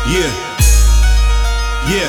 Yeah, yeah.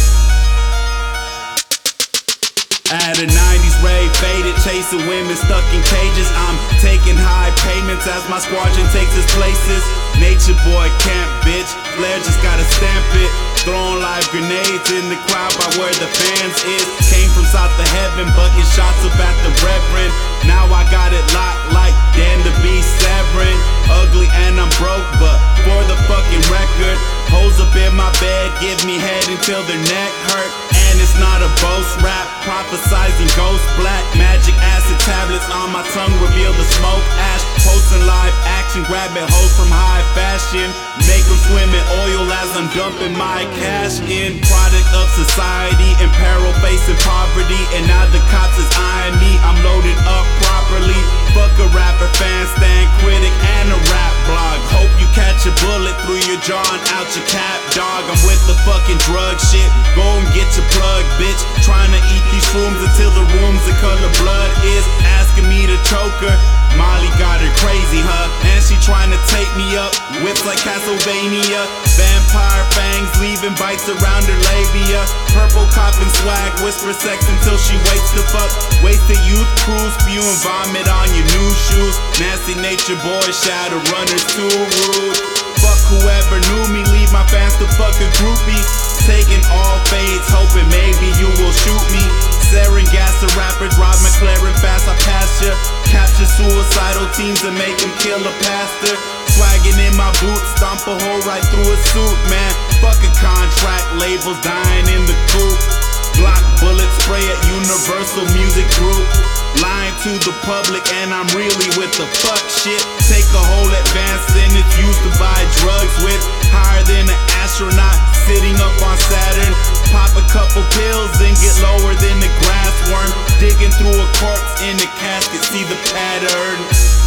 At a 90s rave, faded, chasing women stuck in cages. I'm taking high payments as my squadron takes its places. Nature boy camp, bitch. Flair just gotta stamp it. Throwing live grenades in the crowd by where the fans is. Came from south of heaven, bucket shots up at the reverend. Now I got it locked like Dan to be Severin. Ugly and I'm broke, but for the fucking record, hoes up in my bed, give me head until their neck hurt. And it's not a boast rap, prophesizing ghost black. Magic acid tablets on my tongue reveal the smoke ash. Posting live action, grabbing hoes from high fashion. Make them swim in oil as I'm dumping my cash in. Product of society, in peril, facing poverty. And now the cops is eyeing me, I'm loaded up properly. Fuck a rapper, fan stand, critic, and a rap blog. Hope you catch a bullet through your jaw and out your cap, dog. I'm with the fucking drug shit, go and get your plug, bitch. Trying to eat these shrooms until the room's the color blood is. Asking me to choke her, Molly got her crazy, huh? And she trying to take me up, whips like Castlevania. Vampire fangs leaving bites around her labia. Purple copping swag, whisper sex until she wakes the fuck. Wasted youth crew, spewing vomit on your new shoes. Nasty nature boy, shadow runners too rude. Fuck whoever knew me, leave my fans to fuck a groupie. Taking all fades, hoping maybe you will shoot me. Sarin gas a rapper, drive McLaren fast, I pass ya. Capture suicidal teams and make them kill a pastor. Swagging in my boots, stomp a hole right through a suit, man. Fuck a contract, labels dying in the coop. Glock bullet spray at Universal Music Group. Lying to the public and I'm really with the fuck shit. Take a whole advance and it's used to buy drugs with. Higher than an astronaut sitting up on Saturn. Pop a couple pills and get lower than the grass worm. Digging through a corpse in the casket, see the pattern.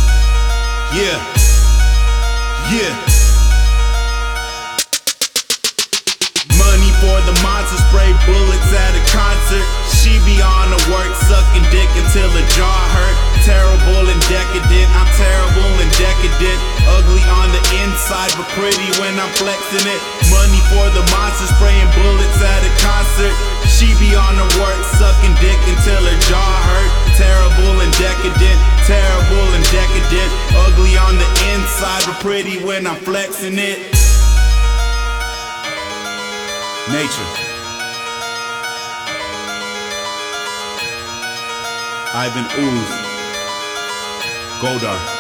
Yeah, yeah. Money for the monster, spray bullets at a concert. She be on the work, sucking dick until her jaw hurt. Terrible and decadent, I'm terrible and decadent. Ugly on the inside, but pretty when I'm flexing it. Money for the monster, spraying bullets at a concert. She be on the work, sucking dick until her jaw hurt. Terrible and decadent, terrible and decadent. Ugly on the inside, but pretty when I'm flexing it. Nature. Ivan Ooze. Goldar.